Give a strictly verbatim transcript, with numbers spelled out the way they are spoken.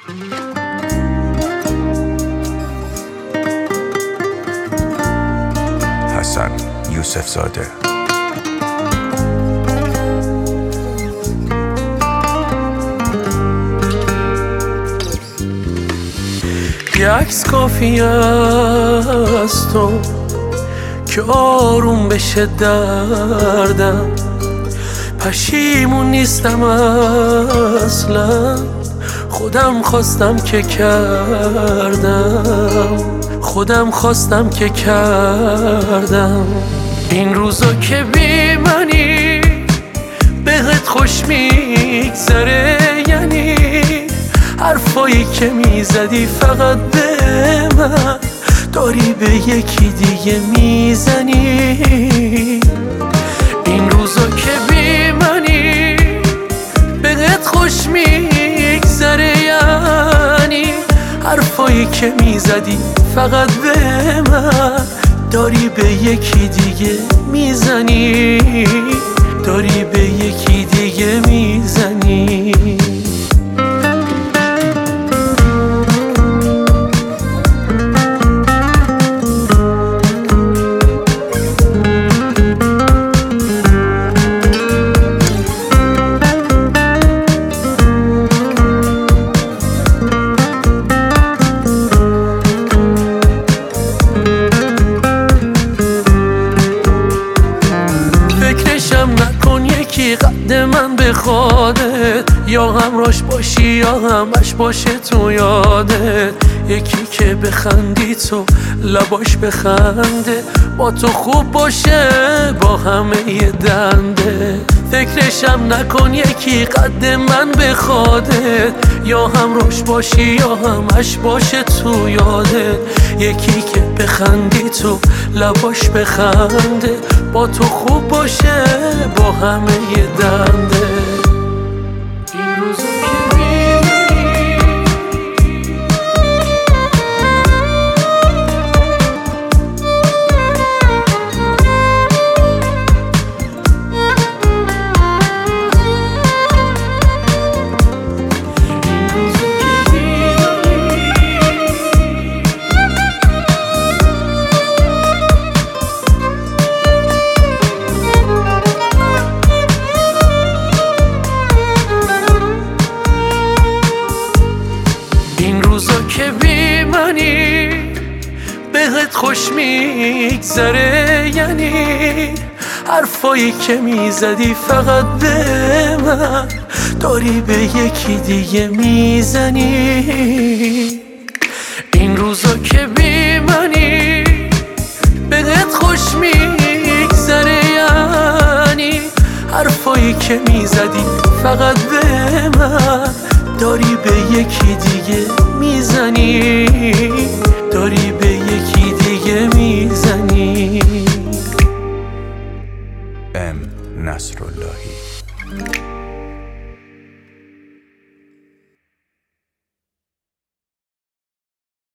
حسن یوسف زاده. یه عکس کافی است تو که آروم بشه دردم، پشیمون نیستم اصلا، خودم خواستم که کردم، خودم خواستم که کردم. این روزا که بی منی بهت خوش میگذره، یعنی حرفایی که میزدی فقط به من داری به یکی دیگه میزنی. این روزا که بی منی بهت خوش میگذره، یعنی حرفایی که میزدی فقط به من داری به یکی دیگه میزنی، داری به یکی دیگه میزنی. نکن یکی قد من بخوادت، یا همراش باشی یا همش باشه تو یادت. یکی که بخندی تو لباش بخنده، با تو خوب باشه با همه یه دنده. فکرشم نکن یکی قد من بخوادت، یا همراش باشی یا همش باشه تو یادت. یکی که بخندی تو لباش بخنده، با تو خوب باشه با همه یه دنده. این روزا که می‌بینی که بی منی بهت خوش میگذره، یعنی حرفایی که میزدی فقط به من داری به یکی دیگه میزنی. این روزا که بی منی بهت خوش میگذره، یعنی حرفایی که میزدی فقط به من داری به یکی دیگه میزنی، داری به یکی دیگه میزنی. ام نصراللهی.